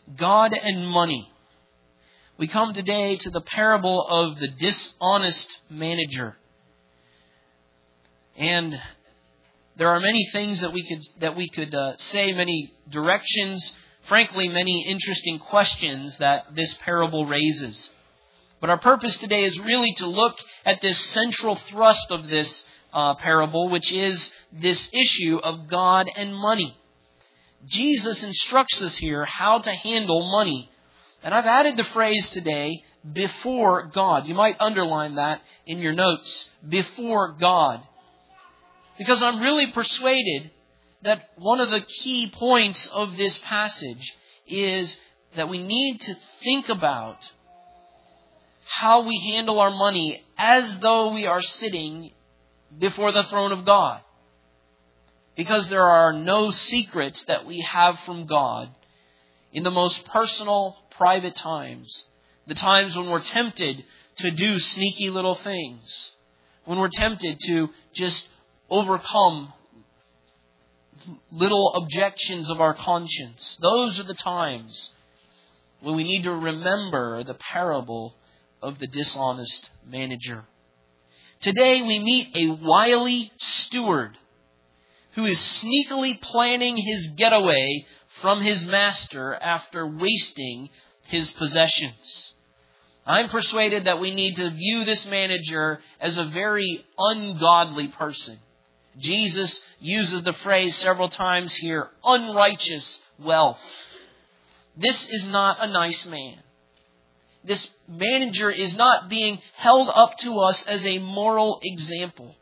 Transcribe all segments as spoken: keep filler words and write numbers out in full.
God and money. We come today to the parable of the dishonest manager. And there are many things that we could that we could uh, say, many directions, frankly, many interesting questions that this parable raises. But our purpose today is really to look at this central thrust of this uh, parable, which is this issue of God and money. Jesus instructs us here how to handle money. And I've added the phrase today, before God. You might underline that in your notes, before God. Because I'm really persuaded that one of the key points of this passage is that we need to think about how we handle our money as though we are sitting before the throne of God. Because there are no secrets that we have from God in the most personal, private times. The times when we're tempted to do sneaky little things. When we're tempted to just overcome little objections of our conscience. Those are the times when we need to remember the parable of the dishonest manager. Today we meet a wily steward who is sneakily planning his getaway from his master after wasting his possessions. I'm persuaded that we need to view this manager as a very ungodly person. Jesus uses the phrase several times here, unrighteous wealth. This is not a nice man. This manager is not being held up to us as a moral example.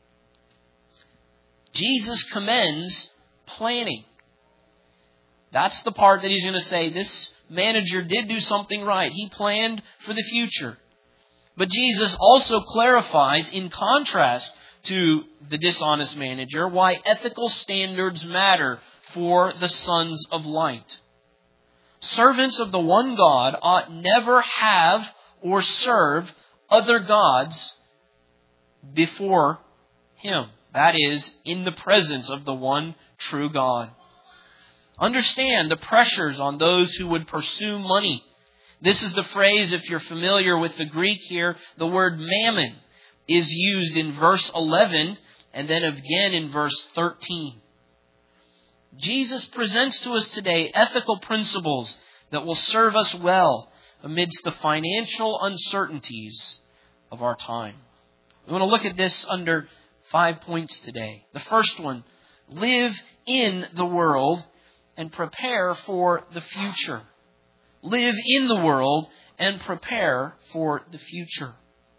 Jesus commends planning. That's the part that he's going to say, this manager did do something right. He planned for the future. But Jesus also clarifies, in contrast to the dishonest manager, why ethical standards matter for the sons of light. Servants of the one God ought never have or serve other gods before Him. That is, in the presence of the one true God. Understand the pressures on those who would pursue money. This is the phrase, if you're familiar with the Greek here, the word mammon is used in verse eleven and then again in verse thirteen. Jesus presents to us today ethical principles that will serve us well amidst the financial uncertainties of our time. We want to look at this under five points today. The first one, live in the world and prepare for the future. Live in the world and prepare for the future.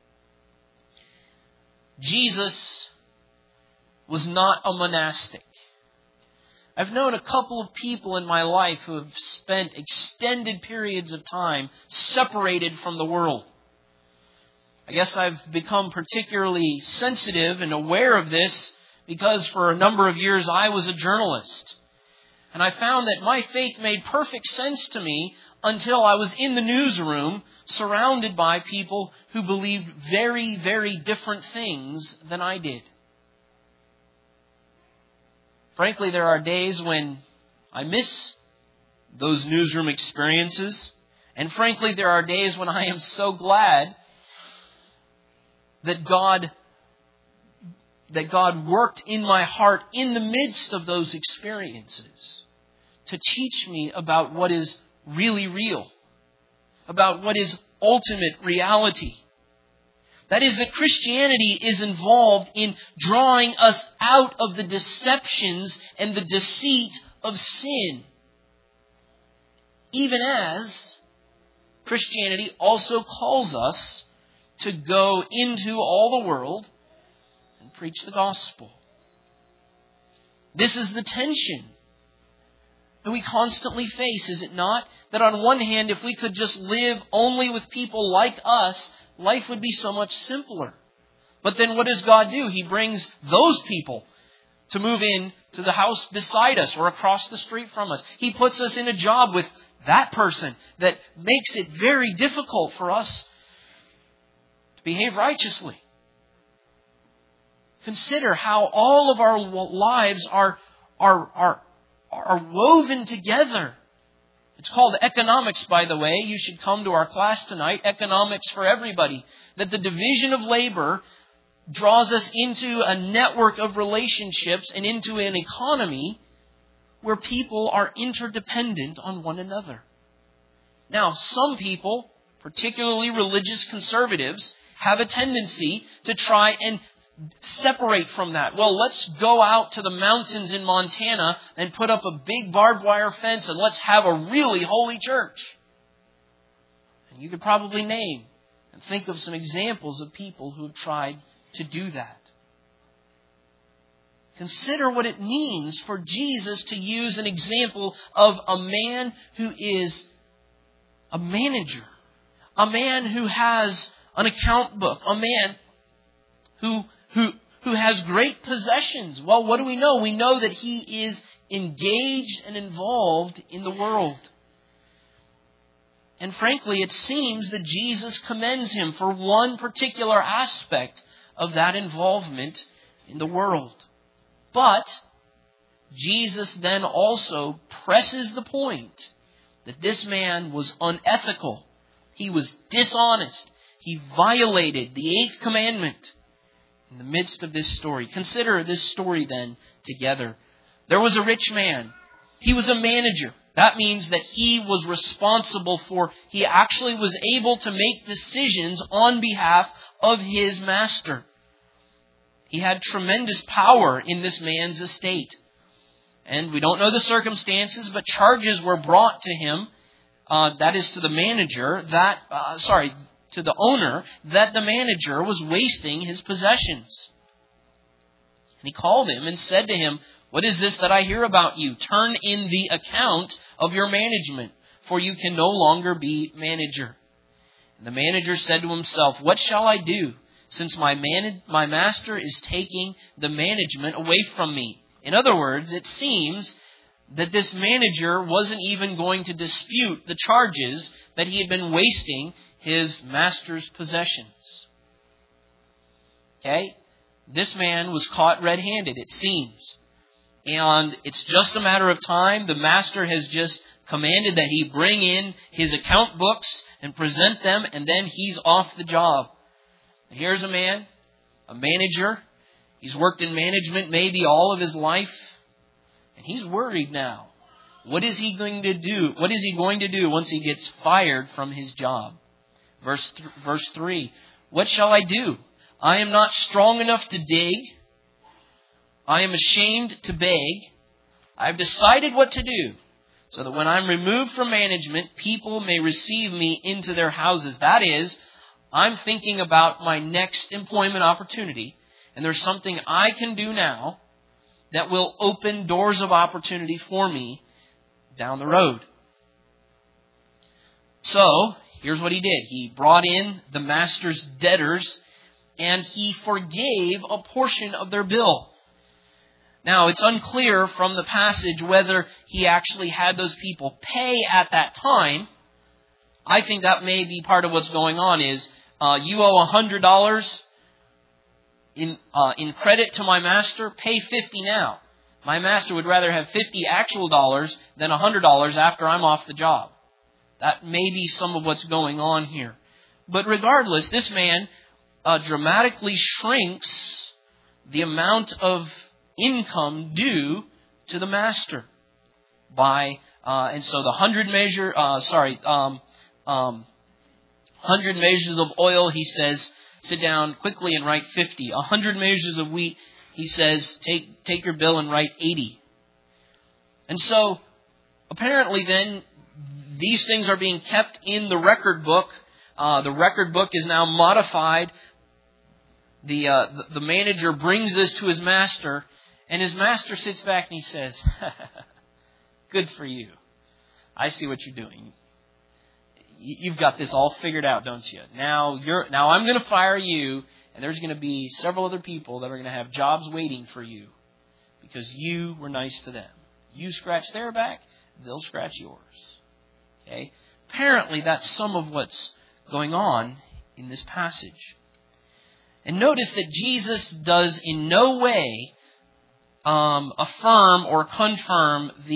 Jesus was not a monastic. I've known a couple of people in my life who have spent extended periods of time separated from the world. I guess I've become particularly sensitive and aware of this because for a number of years I was a journalist. And I found that my faith made perfect sense to me until I was in the newsroom surrounded by people who believed very, very different things than I did. Frankly, there are days when I miss those newsroom experiences. And frankly, there are days when I am so glad that God, that God worked in my heart in the midst of those experiences to teach me about what is really real, about what is ultimate reality. That is, that Christianity is involved in drawing us out of the deceptions and the deceit of sin. Even as Christianity also calls us to go into all the world and preach the gospel. This is the tension that we constantly face, is it not? That on one hand, if we could just live only with people like us, life would be so much simpler. But then what does God do? He brings those people to move in to the house beside us or across the street from us. He puts us in a job with that person that makes it very difficult for us to behave righteously. Consider how all of our lives are, are, are, are woven together It's called economics, by the way. You should come to our class tonight, Economics for Everybody. That the division of labor draws us into a network of relationships and into an economy where people are interdependent on one another. Now, some people, particularly religious conservatives, have a tendency to try and separate from that. Well, let's go out to the mountains in Montana and put up a big barbed wire fence and let's have a really holy church. And you could probably name and think of some examples of people who have tried to do that. Consider what it means for Jesus to use an example of a man who is a manager, a man who has an account book, a man who who who has great possessions. Well, what do we know? We know that he is engaged and involved in the world. And frankly, it seems that Jesus commends him for one particular aspect of that involvement in the world. But Jesus then also presses the point that this man was unethical. He was dishonest. He violated the eighth commandment in the midst of this story. Consider this story then together. There was a rich man. He was a manager. That means that he was responsible for, he actually was able to make decisions on behalf of his master. He had tremendous power in this man's estate. And we don't know the circumstances, but charges were brought to him, uh, that is to the manager, that, uh, sorry, to the owner, that the manager was wasting his possessions. And he called him and said to him, "What is this that I hear about you? Turn in the account of your management, for you can no longer be manager." And the manager said to himself, "What shall I do, since my man, my master is taking the management away from me?" In other words, it seems that this manager wasn't even going to dispute the charges that he had been wasting his master's possessions. Okay? This man was caught red-handed, it seems. And it's just a matter of time. The master has just commanded that he bring in his account books and present them, and then he's off the job. And here's a man, a manager. He's worked in management maybe all of his life. And he's worried now. What is he going to do? What is he going to do once he gets fired from his job? Verse, th- verse three. "What shall I do? I am not strong enough to dig. I am ashamed to beg. I have decided what to do, so that when I'm removed from management, people may receive me into their houses." That is, I'm thinking about my next employment opportunity, and there's something I can do now that will open doors of opportunity for me down the road. So, here's what he did. He brought in the master's debtors, and he forgave a portion of their bill. Now, it's unclear from the passage whether he actually had those people pay at that time. I think that may be part of what's going on is, uh, you owe one hundred dollars in uh, in credit to my master, pay fifty now. My master would rather have fifty actual dollars than one hundred dollars after I'm off the job. That may be some of what's going on here. But regardless, this man uh, dramatically shrinks the amount of income due to the master by uh, and so the hundred measure uh, sorry um, um, hundred measures of oil, he says, sit down quickly and write fifty. A hundred measures of wheat, he says, take take your bill and write eighty. And so apparently then these things are being kept in the record book. Uh, the record book is now modified. The, uh, the the manager brings this to his master, and his master sits back and he says, "Good for you. I see what you're doing. You've got this all figured out, don't you? Now you're now I'm going to fire you, and there's going to be several other people that are going to have jobs waiting for you because you were nice to them. You scratch their back, they'll scratch yours." Okay? Apparently, that's some of what's going on in this passage. And notice that Jesus does in no way um, affirm or confirm the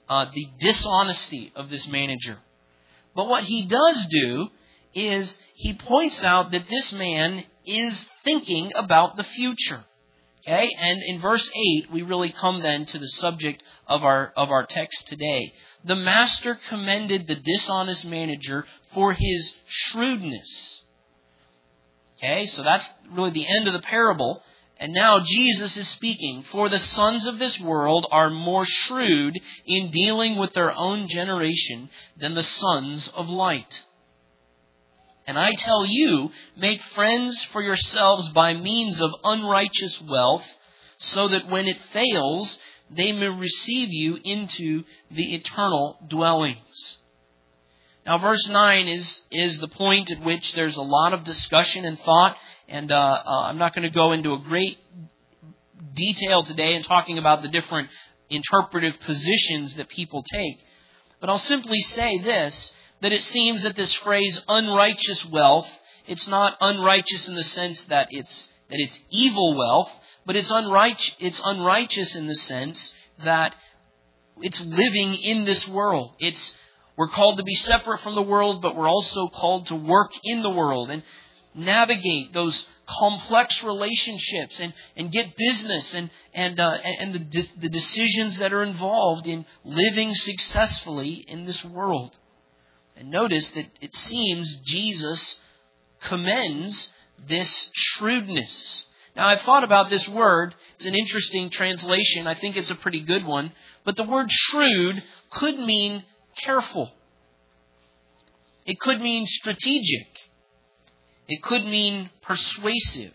uh, the dishonesty of this manager. But what he does do is he points out that this man is thinking about the future. Okay? And in verse eight, we really come then to the subject of our of our text today. The master commended the dishonest manager for his shrewdness. Okay, so that's really the end of the parable. And now Jesus is speaking. For the sons of this world are more shrewd in dealing with their own generation than the sons of light. And I tell you, make friends for yourselves by means of unrighteous wealth, so that when it fails, they may receive you into the eternal dwellings. Now, verse nine is, is the point at which there's a lot of discussion and thought, and uh, uh, I'm not going to go into a great detail today in talking about the different interpretive positions that people take. But I'll simply say this, that it seems that this phrase unrighteous wealth, it's not unrighteous in the sense that it's that it's evil wealth, but it's unrighteous, it's unrighteous in the sense that it's living in this world. It's we're called to be separate from the world, but we're also called to work in the world and navigate those complex relationships and, and get business and and uh, and the the decisions that are involved in living successfully in this world. And notice that it seems Jesus commends this shrewdness. Now, I've thought about this word. It's an interesting translation. I think it's a pretty good one. But the word shrewd could mean careful. It could mean strategic. It could mean persuasive.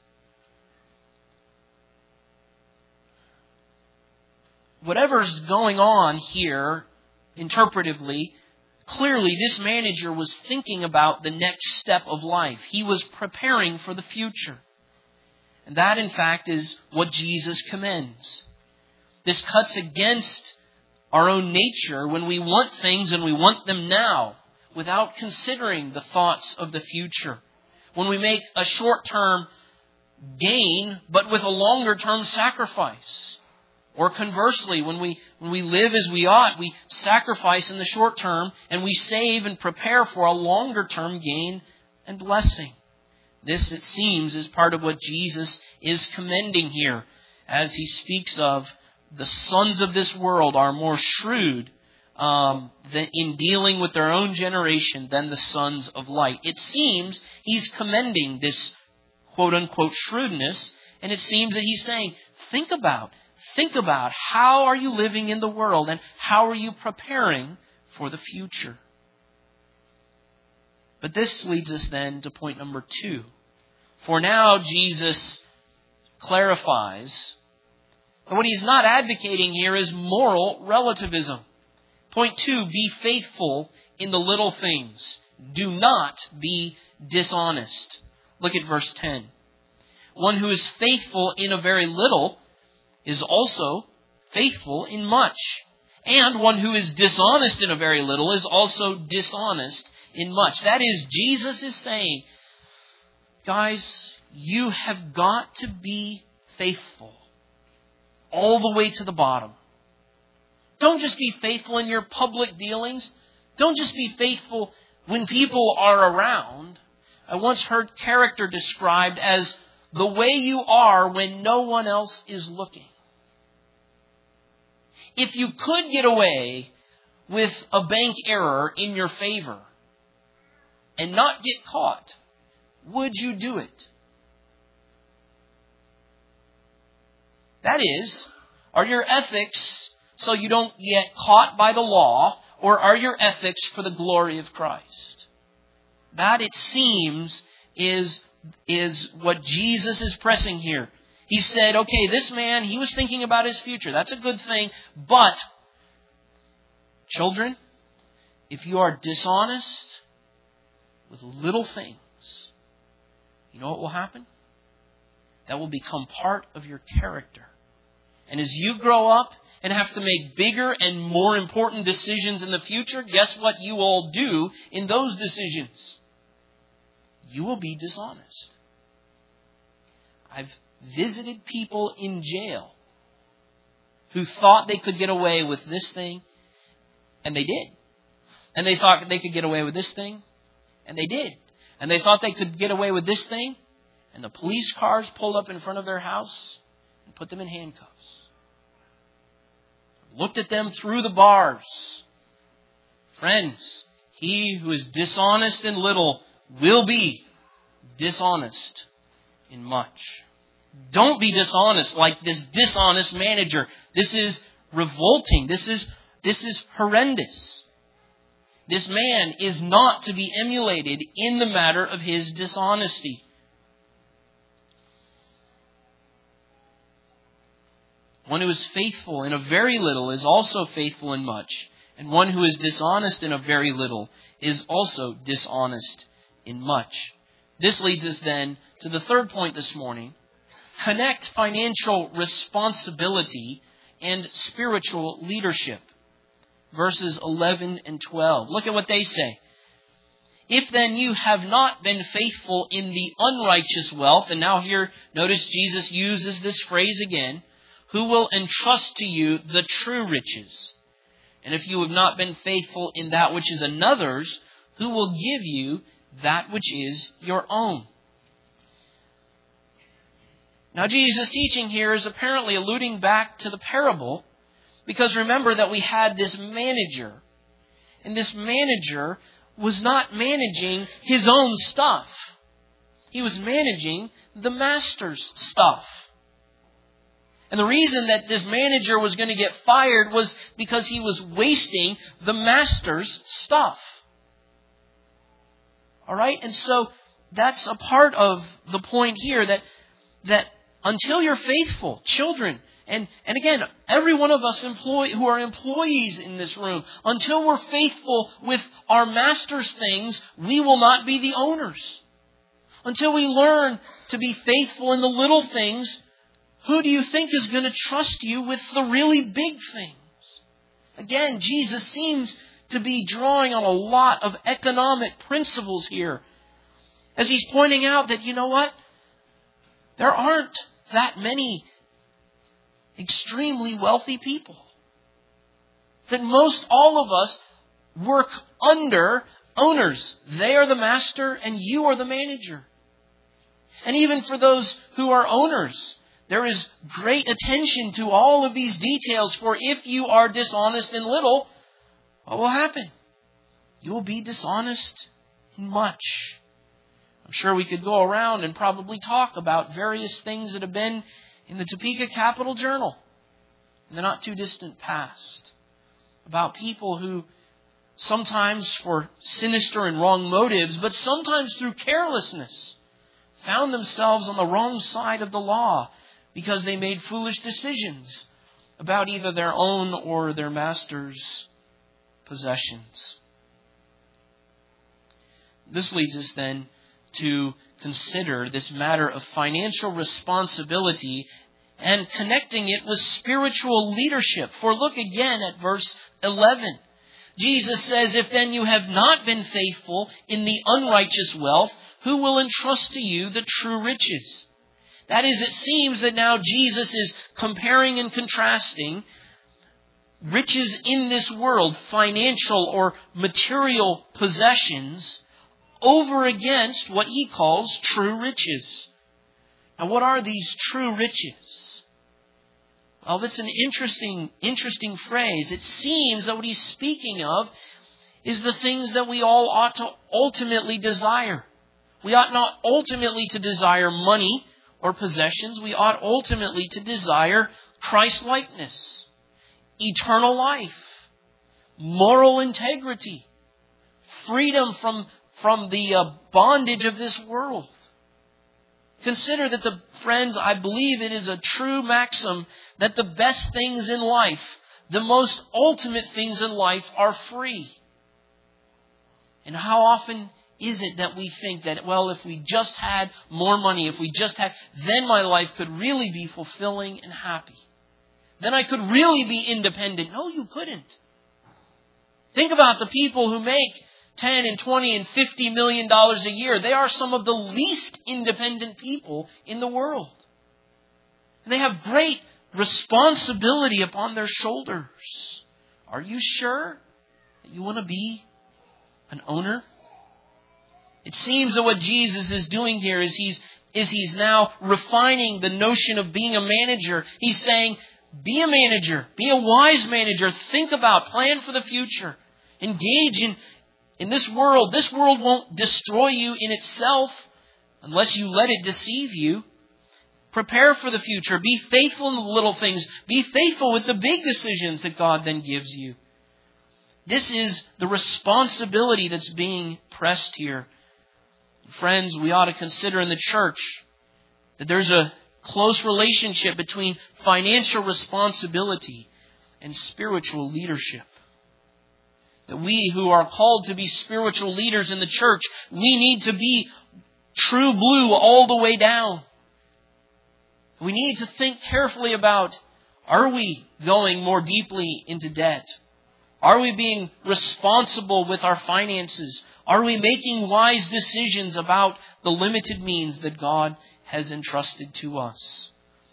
Whatever's going on here, interpretively, clearly this manager was thinking about the next step of life. He was preparing for the future. And that, in fact, is what Jesus commends. This cuts against our own nature when we want things and we want them now without considering the thoughts of the future. When we make a short-term gain, but with a longer-term sacrifice. Or conversely, when we when we live as we ought, we sacrifice in the short term and we save and prepare for a longer-term gain and blessing. This, it seems, is part of what Jesus is commending here as he speaks of the sons of this world are more shrewd um, than in dealing with their own generation than the sons of light. It seems he's commending this quote-unquote shrewdness, and it seems that he's saying, think about Think about how are you living in the world and how are you preparing for the future. But this leads us then to point number two. For now, Jesus clarifies that what he's not advocating here is moral relativism. Point two, be faithful in the little things. Do not be dishonest. Look at verse ten. One who is faithful in a very little is also faithful in much. And one who is dishonest in a very little is also dishonest in much. That is, Jesus is saying, guys, you have got to be faithful all the way to the bottom. Don't just be faithful in your public dealings. Don't just be faithful when people are around. I once heard character described as the way you are when no one else is looking. If you could get away with a bank error in your favor and not get caught, would you do it? That is, are your ethics so you don't get caught by the law, or are your ethics for the glory of Christ? That, it seems, is, is what Jesus is pressing here. He said, okay, this man, he was thinking about his future. That's a good thing. But, children, if you are dishonest with little things, you know what will happen? That will become part of your character. And as you grow up and have to make bigger and more important decisions in the future, guess what you all do in those decisions? You will be dishonest. I've visited people in jail who thought they could get away with this thing, and they did. And they thought they could get away with this thing, and they did. And they thought they could get away with this thing, and the police cars pulled up in front of their house and put them in handcuffs. Looked at them through the bars. Friends, he who is dishonest in little will be dishonest in much. Don't be dishonest like this dishonest manager. This is revolting. This is, this is horrendous. This man is not to be emulated in the matter of his dishonesty. One who is faithful in a very little is also faithful in much. And one who is dishonest in a very little is also dishonest in much. This leads us then to the third point this morning. Connect financial responsibility and spiritual leadership. Verses eleven and twelve. Look at what they say. If then you have not been faithful in the unrighteous wealth, and now here, notice Jesus uses this phrase again, who will entrust to you the true riches? And if you have not been faithful in that which is another's, who will give you that which is your own? Now Jesus' teaching here is apparently alluding back to the parable, because remember that we had this manager. And this manager was not managing his own stuff. He was managing the master's stuff. And the reason that this manager was going to get fired was because he was wasting the master's stuff. All right? And so that's a part of the point here that, that until you're faithful, children, and, and again, every one of us employ, who are employees in this room, until we're faithful with our master's things, we will not be the owners. Until we learn to be faithful in the little things, who do you think is going to trust you with the really big things? Again, Jesus seems to be drawing on a lot of economic principles here. As he's pointing out that, you know what? There aren't that many extremely wealthy people. That most all of us work under owners. They are the master and you are the manager. And even for those who are owners, there is great attention to all of these details, for if you are dishonest in little, what will happen? You will be dishonest in much. I'm sure we could go around and probably talk about various things that have been in the Topeka Capital Journal in the not too distant past. About people who sometimes for sinister and wrong motives, but sometimes through carelessness, found themselves on the wrong side of the law because they made foolish decisions about either their own or their master's possessions. This leads us then to consider this matter of financial responsibility and connecting it with spiritual leadership. For look again at verse eleven. Jesus says, if then you have not been faithful in the unrighteous wealth, who will entrust to you the true riches? That is, it seems that now Jesus is comparing and contrasting riches in this world, financial or material possessions, over against what he calls true riches. Now, what are these true riches? Well, that's an interesting, interesting phrase. It seems that what he's speaking of is the things that we all ought to ultimately desire. We ought not ultimately to desire money or possessions. We ought ultimately to desire Christ-likeness, eternal life, moral integrity, freedom from, from the uh, bondage of this world. Consider that the friends, I believe it is a true maxim that the best things in life, the most ultimate things in life are free. And how often is it that we think that, well, if we just had more money, if we just had, then my life could really be fulfilling and happy. Then I could really be independent. No, you couldn't. Think about the people who make ten and twenty and fifty million dollars a year. They are some of the least independent people in the world. And they have great responsibility upon their shoulders. Are you sure that you want to be an owner? It seems that what Jesus is doing here is he's, is he's now refining the notion of being a manager. He's saying, be a manager. Be a wise manager. Think about, plan for the future. Engage in, in this world. This world won't destroy you in itself unless you let it deceive you. Prepare for the future. Be faithful in the little things. Be faithful with the big decisions that God then gives you. This is the responsibility that's being pressed here. Friends, we ought to consider in the church that there's a close relationship between financial responsibility and spiritual leadership. That we who are called to be spiritual leaders in the church, we need to be true blue all the way down. We need to think carefully about, are we going more deeply into debt? Are we being responsible with our finances? Are we making wise decisions about the limited means that God has entrusted to us?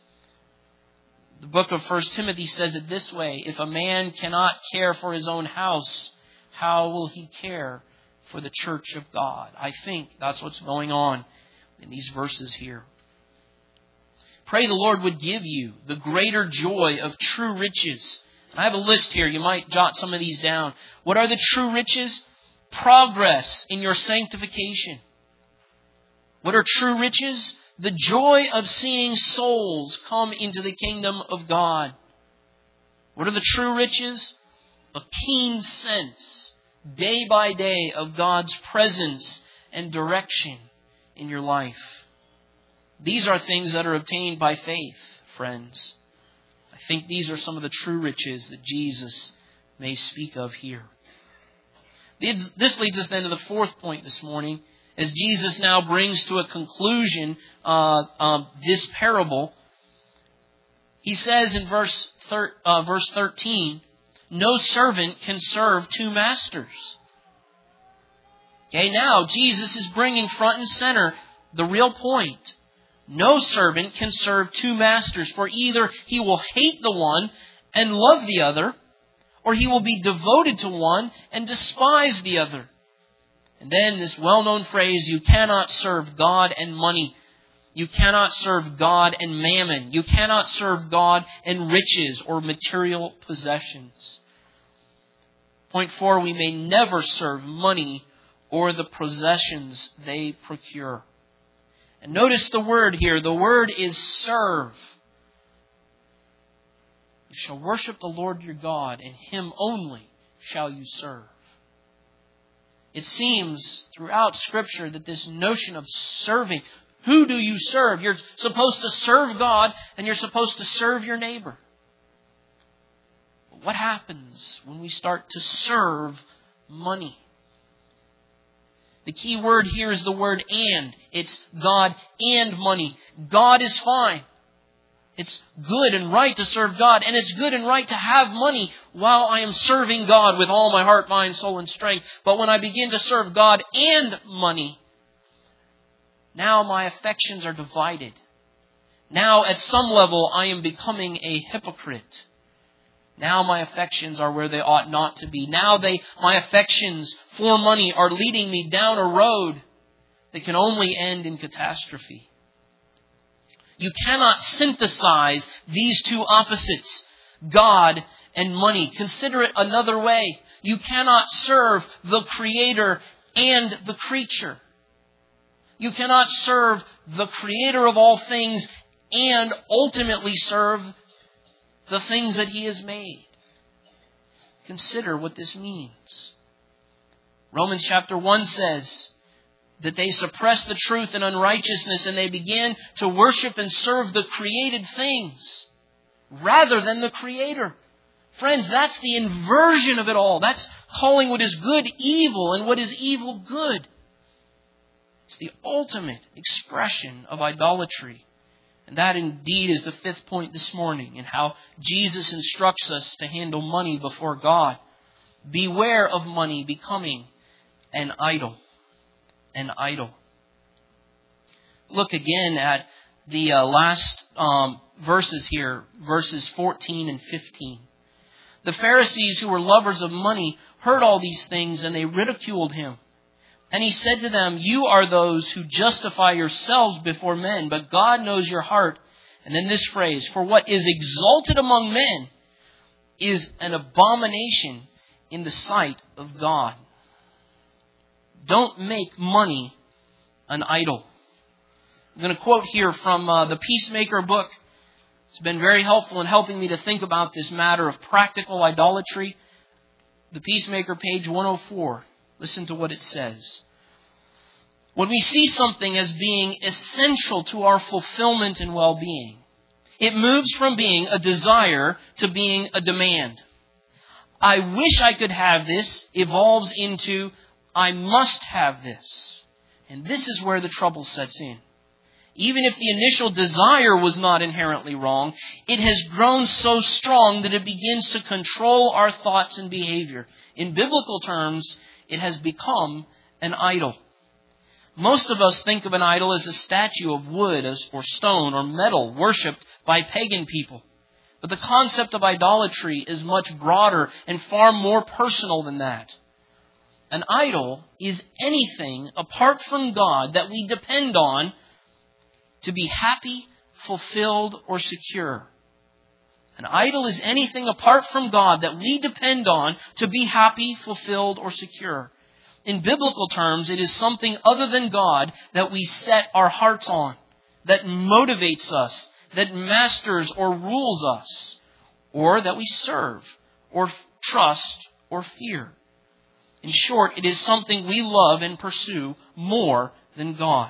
The book of First Timothy says it this way: if a man cannot care for his own house, how will he care for the church of God? I think that's what's going on in these verses here. Pray the Lord would give you the greater joy of true riches. And I have a list here. You might jot some of these down. What are the true riches? Progress in your sanctification. What are true riches? The joy of seeing souls come into the kingdom of God. What are the true riches? A keen sense, day by day, of God's presence and direction in your life. These are things that are obtained by faith, friends. I think these are some of the true riches that Jesus may speak of here. This leads us then to the fourth point this morning, as Jesus now brings to a conclusion uh, um, this parable. He says in verse thir- uh, verse thirteen, no servant can serve two masters. Okay, now Jesus is bringing front and center the real point. No servant can serve two masters, for either he will hate the one and love the other, or he will be devoted to one and despise the other. And then this well-known phrase, you cannot serve God and money. You cannot serve God and mammon. You cannot serve God and riches or material possessions. Point four, we may never serve money or the possessions they procure. And notice the word here. The word is serve. You shall worship the Lord your God, and Him only shall you serve. It seems throughout Scripture that this notion of serving, who do you serve? You're supposed to serve God, and you're supposed to serve your neighbor. But what happens when we start to serve money? The key word here is the word and. It's God and money. God is fine. It's good and right to serve God. And it's good and right to have money while I am serving God with all my heart, mind, soul, and strength. But when I begin to serve God and money, now my affections are divided. Now at some level I am becoming a hypocrite. Now my affections are where they ought not to be. Now they, my affections for money are leading me down a road that can only end in catastrophe. You cannot synthesize these two opposites, God and money. Consider it another way. You cannot serve the Creator and the creature. You cannot serve the Creator of all things and ultimately serve the things that He has made. Consider what this means. Romans chapter one says that they suppress the truth in unrighteousness and they began to worship and serve the created things rather than the Creator. Friends, that's the inversion of it all. That's calling what is good evil and what is evil good. It's the ultimate expression of idolatry. And that indeed is the fifth point this morning in how Jesus instructs us to handle money before God. Beware of money becoming an idol. An idol. Look again at the uh, last um, verses here, verses fourteen and fifteen. The Pharisees, who were lovers of money, heard all these things, and they ridiculed him. And he said to them, "You are those who justify yourselves before men, but God knows your heart." And then this phrase, "For what is exalted among men is an abomination in the sight of God." Don't make money an idol. I'm going to quote here from uh, the Peacemaker book. It's been very helpful in helping me to think about this matter of practical idolatry. The Peacemaker, page one oh four. Listen to what it says. When we see something as being essential to our fulfillment and well-being, it moves from being a desire to being a demand. I wish I could have this evolves into I must have this. And this is where the trouble sets in. Even if the initial desire was not inherently wrong, it has grown so strong that it begins to control our thoughts and behavior. In biblical terms, it has become an idol. Most of us think of an idol as a statue of wood or stone or metal worshipped by pagan people. But the concept of idolatry is much broader and far more personal than that. An idol is anything apart from God that we depend on to be happy, fulfilled, or secure. An idol is anything apart from God that we depend on to be happy, fulfilled, or secure. In biblical terms, it is something other than God that we set our hearts on, that motivates us, that masters or rules us, or that we serve, or trust, or fear. In short, it is something we love and pursue more than God.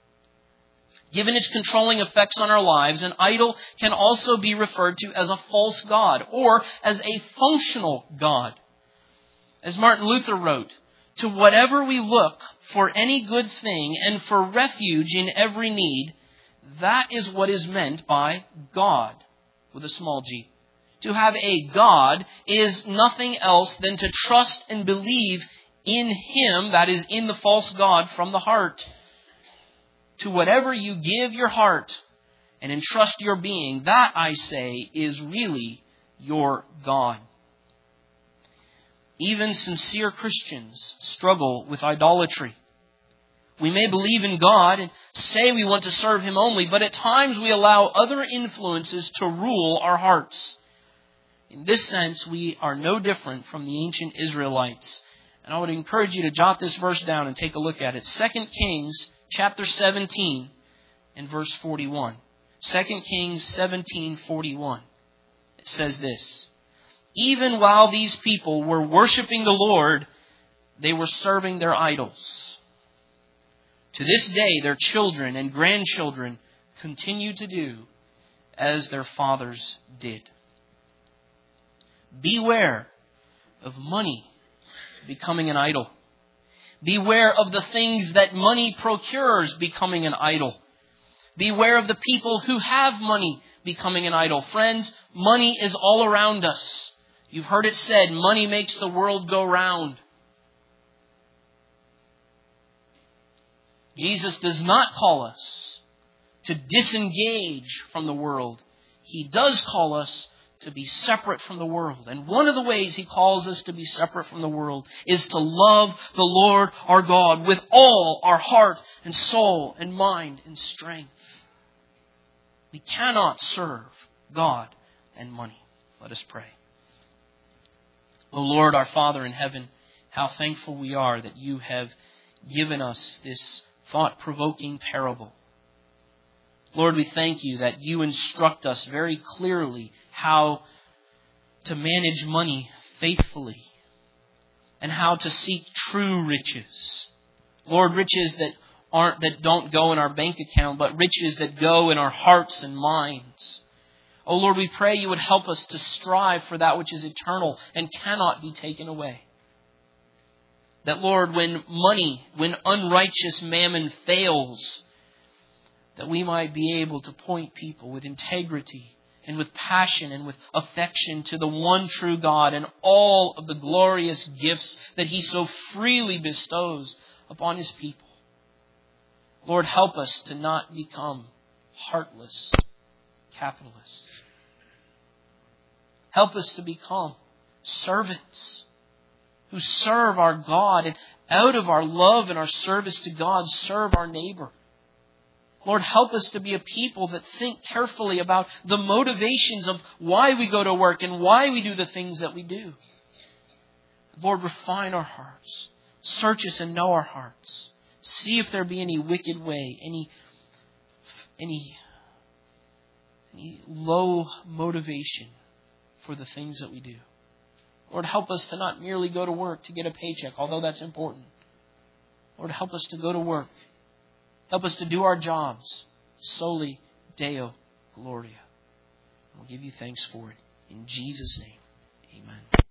Given its controlling effects on our lives, an idol can also be referred to as a false god or as a functional god. As Martin Luther wrote, "To whatever we look for any good thing and for refuge in every need, that is what is meant by God," with a small g. To have a God is nothing else than to trust and believe in Him, that is, in the false god, from the heart. To whatever you give your heart and entrust your being, that, I say, is really your God. Even sincere Christians struggle with idolatry. We may believe in God and say we want to serve Him only, but at times we allow other influences to rule our hearts. In this sense, we are no different from the ancient Israelites. And I would encourage you to jot this verse down and take a look at it. Second Kings chapter seventeen and verse forty-one. Second Kings seventeen forty-one. It says this: "Even while these people were worshiping the Lord, they were serving their idols. To this day, their children and grandchildren continue to do as their fathers did." Beware of money becoming an idol. Beware of the things that money procures becoming an idol. Beware of the people who have money becoming an idol. Friends, money is all around us. You've heard it said, money makes the world go round. Jesus does not call us to disengage from the world. He does call us to be separate from the world. And one of the ways He calls us to be separate from the world is to love the Lord our God with all our heart and soul and mind and strength. We cannot serve God and money. Let us pray. O Lord, our Father in heaven, how thankful we are that You have given us this thought-provoking parable. Lord, we thank You that You instruct us very clearly how to manage money faithfully and how to seek true riches. Lord, riches that aren't, that don't go in our bank account, but riches that go in our hearts and minds. Oh Lord, we pray You would help us to strive for that which is eternal and cannot be taken away. That, Lord, when money, when unrighteous mammon fails, that we might be able to point people with integrity and with passion and with affection to the one true God and all of the glorious gifts that He so freely bestows upon His people. Lord, help us to not become heartless, capitalists. Help us to become servants who serve our God, and out of our love and our service to God, serve our neighbor. Lord, help us to be a people that think carefully about the motivations of why we go to work and why we do the things that we do. Lord, refine our hearts. Search us and know our hearts. See if there be any wicked way, any, any, any low motivation for the things that we do. Lord, help us to not merely go to work to get a paycheck, although that's important. Lord, help us to go to work. Help us to do our jobs soli Deo Gloria. We'll give you thanks for it. In Jesus' name, amen.